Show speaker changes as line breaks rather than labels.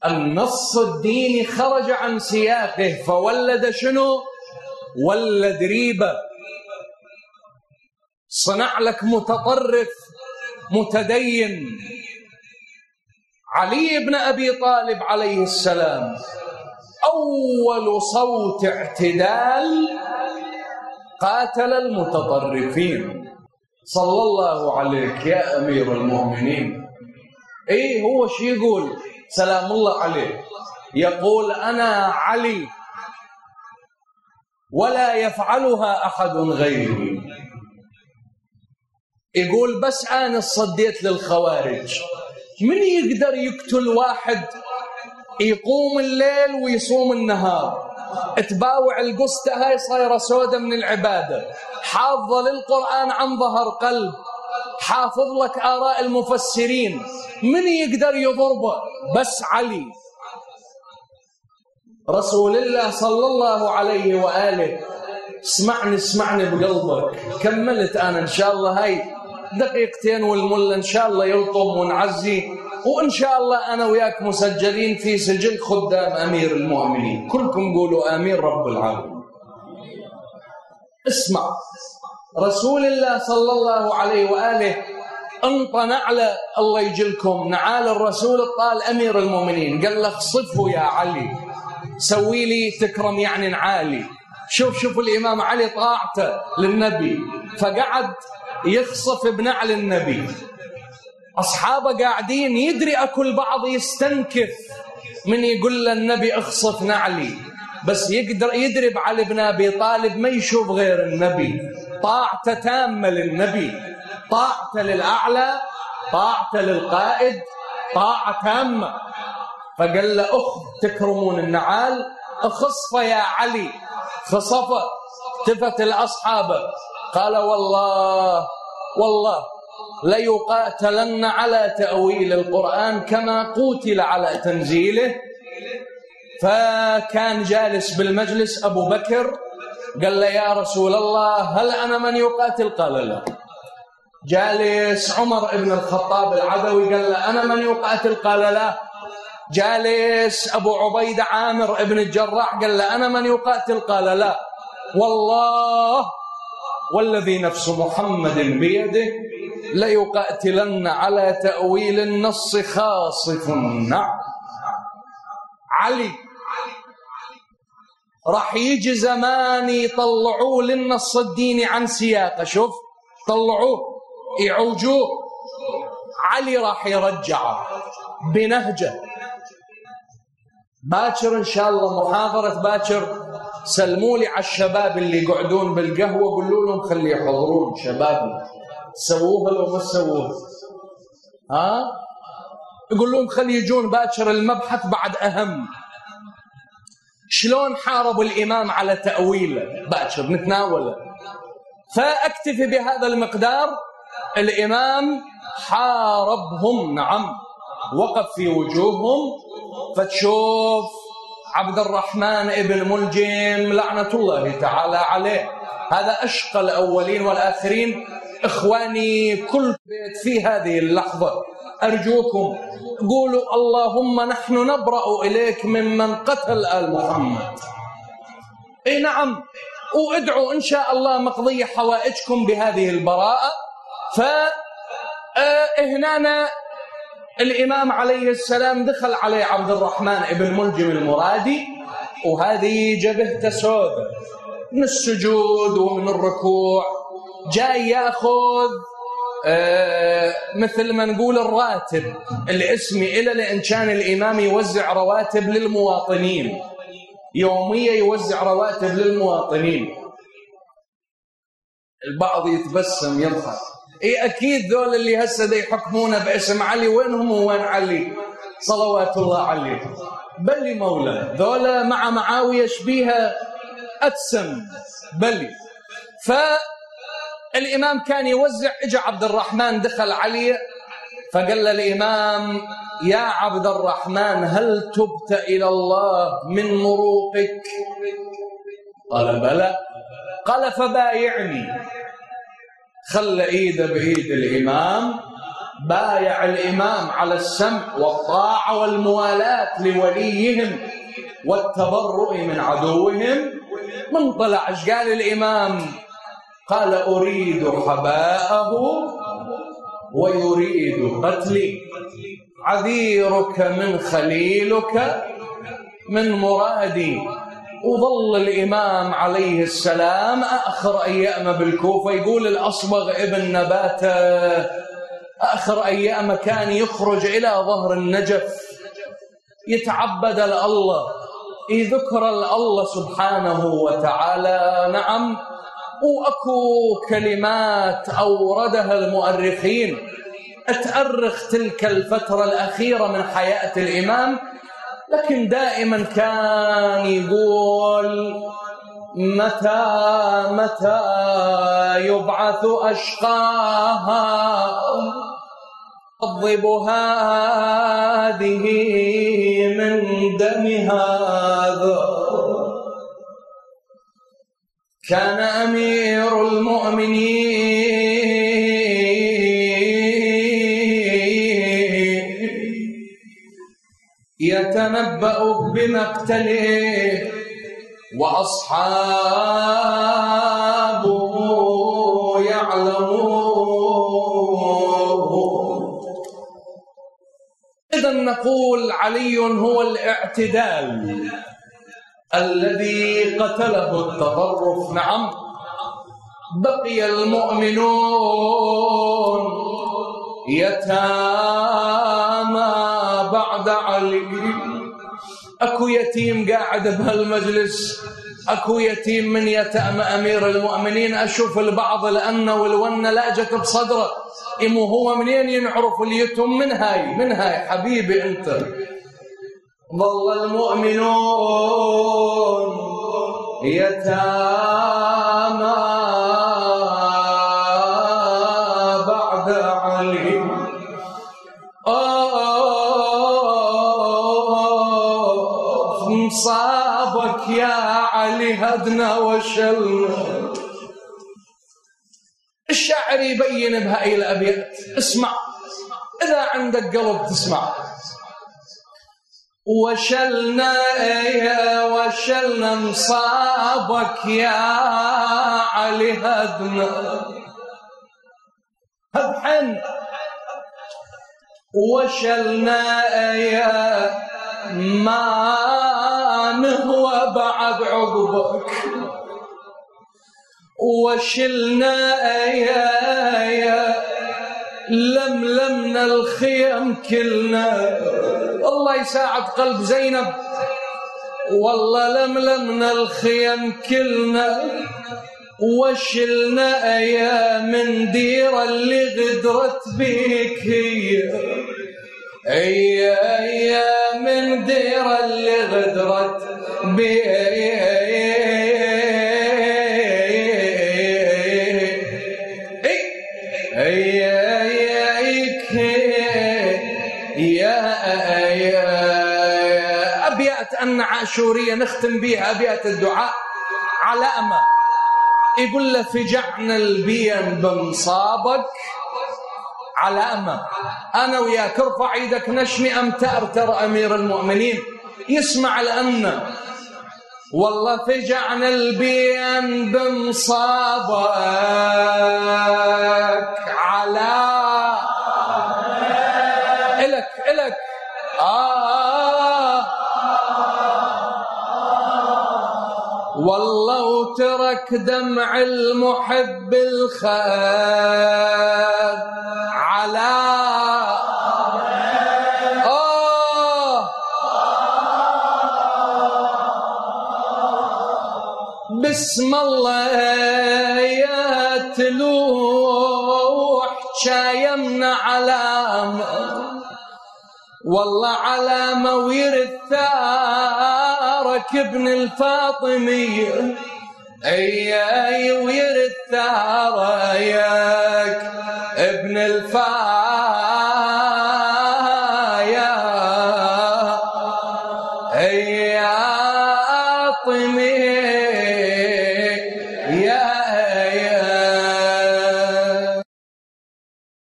النص الديني خرج عن سياقه فولد شنو؟ ولد ريبة، صنع لك متطرف متدين. علي بن أبي طالب عليه السلام أول صوت اعتدال قاتل المتطرفين. صلى الله عليك يا أمير المؤمنين. إيه هو شي يقول سلام الله عليه؟ يقول أنا علي ولا يفعلها أحد غيري. يقول بس أنا صديت للخوارج. من يقدر يقتل واحد يقوم الليل ويصوم النهار، تباوع القسطة هاي صايرة سودة من العبادة، حافظة للقرآن عن ظهر قلب، حافظ لك آراء المفسرين، من يقدر يضربه؟ بس علي. رسول الله صلى الله عليه وآله اسمعني بقلبك. كملت أنا إن شاء الله هاي دقيقتين والملة إن شاء الله يلطم ونعزي، وإن شاء الله أنا وياك مسجلين في سجل خدام أمير المؤمنين. كلكم قولوا آمين رب العالمين. اسمع، رسول الله صلى الله عليه وآله انطى نعلة، الله يجلكم نعال الرسول الطال أمير المؤمنين، قال له اخصفه يا علي، سوي لي تكرم يعني نعالي. شوف الإمام علي طاعته للنبي، فقعد يخصف بنعل النبي. أصحابه قاعدين، يدري أكل بعض يستنكف من يقول للنبي اخصف نعلي، بس يدري بعلي بن أبي طالب ما يشوف غير النبي، طاعته تامة للنبي، طاعته للأعلى، طاعته للقائد، طاعة تامة. فقال له تكرمون النعال، اخصفه يا علي. خصفه، التفت الأصحابه قال والله ليقاتلن على تأويل القرآن كما قتل على تنزيله. فكان جالس بالمجلس أبو بكر، قال له يا رسول الله هل أنا من يقاتل؟ قال لا. جالس عمر بن الخطاب العدوي، قال له أنا من يقاتل؟ قال لا. جالس أبو عبيدة عامر بن الجراح، قال له أنا من يقاتل؟ قال لا. والله والذي نفس محمد بيده ليقاتلن على تأويل النص خاصف النعم. علي راح يجي زمان يطلعوه للنص الديني عن سياقه، شوف طلعوه يعوجوه، علي راح يرجعه بنهجه. باكر إن شاء الله محاضرة باكر، سلموا لي على الشباب اللي يقعدون بالقهوة، قولوا لهم خلي يحضرون شبابنا، سووها لو ما سووها، يقول لهم خلي يجون باكر المبحث بعد أهم. شلون حاربوا الإمام على تأويله باكر نتناوله. فأكتفي بهذا المقدار. الإمام حاربهم، نعم، وقف في وجوههم. فتشوف عبد الرحمن ابن ملجم لعنة الله تعالى عليه، هذا أشقى الأولين والآخرين. إخواني كل بيت في هذه اللحظة أرجوكم قولوا اللهم نحن نبرأ إليك ممن قتل آل محمد. إيه نعم، وادعوا إن شاء الله مقضية حوائجكم بهذه البراءة. فهنا الإمام عليه السلام دخل عليه عبد الرحمن ابن ملجم المرادي، وهذه جبهته سودة من السجود ومن الركوع، جاي ياخذ مثل ما نقول الراتب الاسمي إلى، لأن كان الإمام يوزع رواتب للمواطنين يوميا، يوزع رواتب للمواطنين. البعض يتبسم يضحك، إيه أكيد ذول اللي هسه دي يحكمونه باسم علي، وينهم وين علي صلوات الله عليه؟ بلي مولا، ذولا مع معاوية شبيها أتسم بلي. فالإمام كان يوزع، إجا عبد الرحمن دخل عليه فقال للإمام يا عبد الرحمن هل تبت إلى الله من مروقك؟ قال بلى. قال فبايعني. خلى إيده بإيد الإمام بايع الإمام على السمع والطاعة والموالاة لوليهم والتبرؤ من عدوهم. من طلع ايش قال الإمام؟ قال أريد حباءه ويريد قتلي، عذيرك من خليلك من مرادي. وظل الإمام عليه السلام آخر أيام بالكوفة، يقول الأصبغ ابن نباتة آخر أيام كان يخرج إلى ظهر النجف يتعبد لله، يذكر الله سبحانه وتعالى. نعم، وأكو كلمات أوردها المؤرخين تأرخ تلك الفترة الأخيرة من حياة الإمام، لكن دائما كان يقول متى يبعث أشقاها أضب هذه من دم هذا. كان أمير المؤمنين يتنبأ بمقتله وأصحابه يعلمون. إذن نقول علي هو الاعتدال الذي قتله التطرف. نعم، بقي المؤمنون يتامى بعد علي. أكو يتيم قاعد بهالمجلس، أكو يتيم من يتامى أمير المؤمنين. أشوف البعض الأنة والونة لاجت بصدره، إمو هو منين ينعرف اليتم؟ من هاي حبيبي أنت. ظل المؤمنون يتامى بعد علي. مصابك يا علي هدنا وشلنا. الشاعر يبين بهاي الأبيات. اسمع إذا عندك قلب تسمع. وشلنا مصابك يا علي هدنا هبحن. وشلنا ما نهوى بعد عقبك. وشلنا لملمنا الخيم كلنا. الله يساعد قلب زينب. والله لملمنا الخيم كلنا. وشلنا من ديرة اللي غدرت بيك هي من ديرة اللي غدرت بيك أبيات أن عاشورية نختم بها أبيات الدعاء. علامة يقول له فجعنا البين بمصابك. علامة أنا وياك ارفع ايدك نشمي أم تأرتر أمير المؤمنين يسمع الأمن. والله فجعنا البين بمصابك على إلك والله وترك دمع المحب الخاد على بسم الله يا تلوح شايمنا علامة. والله علامة ويرث ثارك ابن الفاطمية. اي ويرث ثارك ابن الفاطمية.